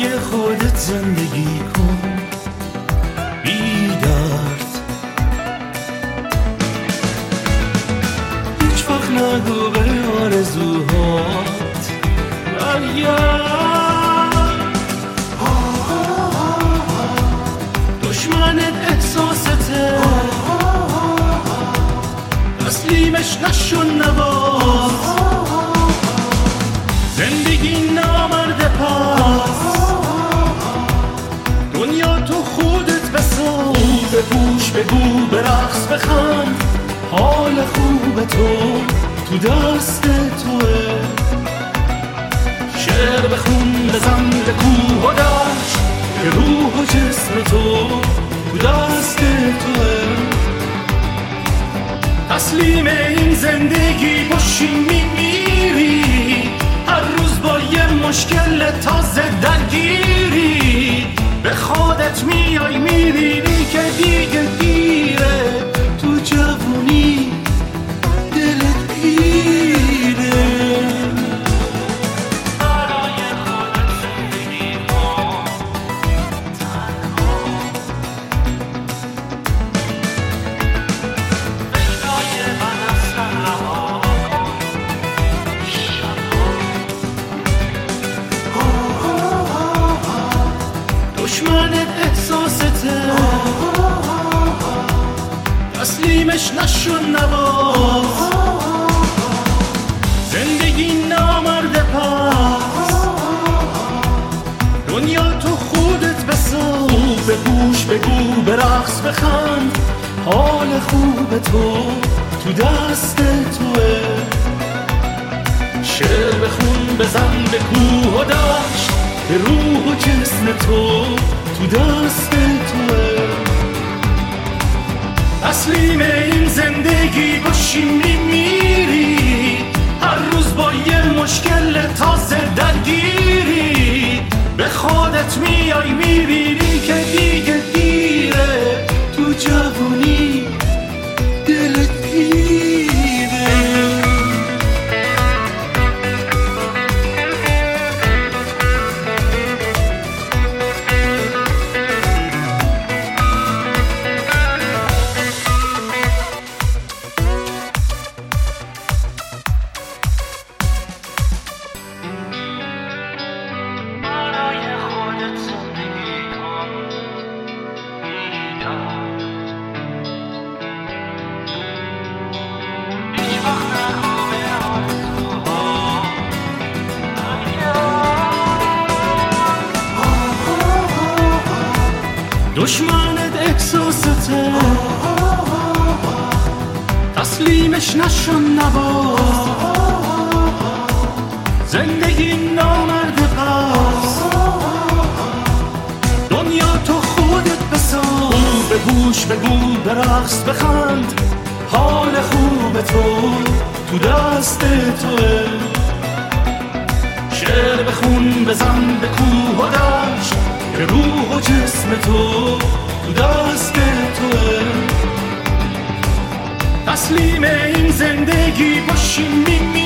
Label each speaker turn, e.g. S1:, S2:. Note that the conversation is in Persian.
S1: برای خودت زندگی کن بی درد. هیچ وقت نگو به آرزوهات برگرد. دشمنت احساسته، تسلیمش نشو نباز. زندگی نامرده پس، دنیا تو خودت بساز. بپوش بگو برقص بخند، حال خوب تو دست توه. شعر بخون بزن به کوه و دشت، که روح و جسم تو دست توه. تسلیم این زندگی باشی میمیری، هر روز با یه مشکل تازه درگیری. به خودت میای میبینی که دیگه دیره، تو جوونی دلت پیره. برای خودت زندگی کن تنها، پیدای من اصلا رها کن شبها. دشمنت احساسته، تسلیمش نشو نباز. زندگی نامرده پس، دنیا تو خودت بساز. بپوش بگو برقص بخند، حال خوب تو دست توه. شعر بخون بزن به کوه و دشت، که روح و جسم تو دست توه. تسلیم این زندگی باشی میمیری، هر روز با یه مشکل تازه درگیری. به خودت میای میبینی که دیگه دیره، تو جوونی دلت پیره. دشمنت احساسته، تسلیمش نشو نباز. زندگی نامرده پس، دنیا تو خودت بساز. بپوش بگو برقص بخند، حال خوب تو دست توه. شعر بخون بزن به کوه و دشت، که روح و جسم تو دست توه. تسلیم این زندگی باشی میمیری،